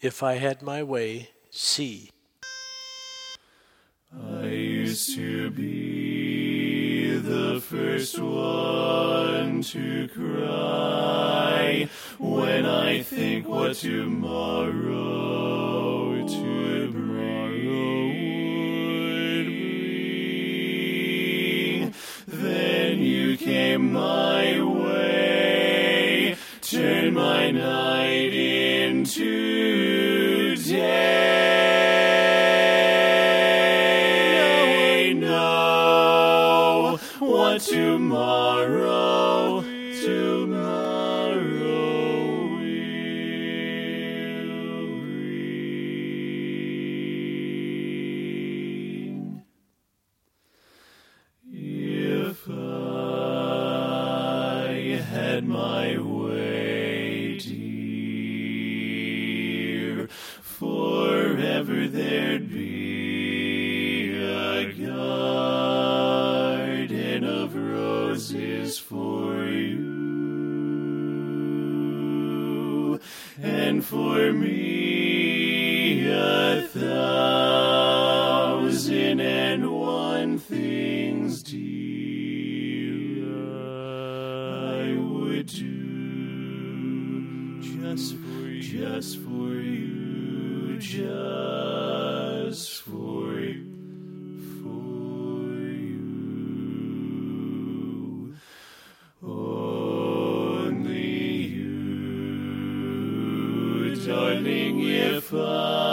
if I had my way, see. I used to be the first one to cry when I think what tomorrow would bring. Then you came my way, turned my night into day. What tomorrow will bring. If I had my way, dear, forever there'd be a garden of roses for you, and for me 1,001 things, dear, I would do just for you, just for you, just for you. Only you, darling, if I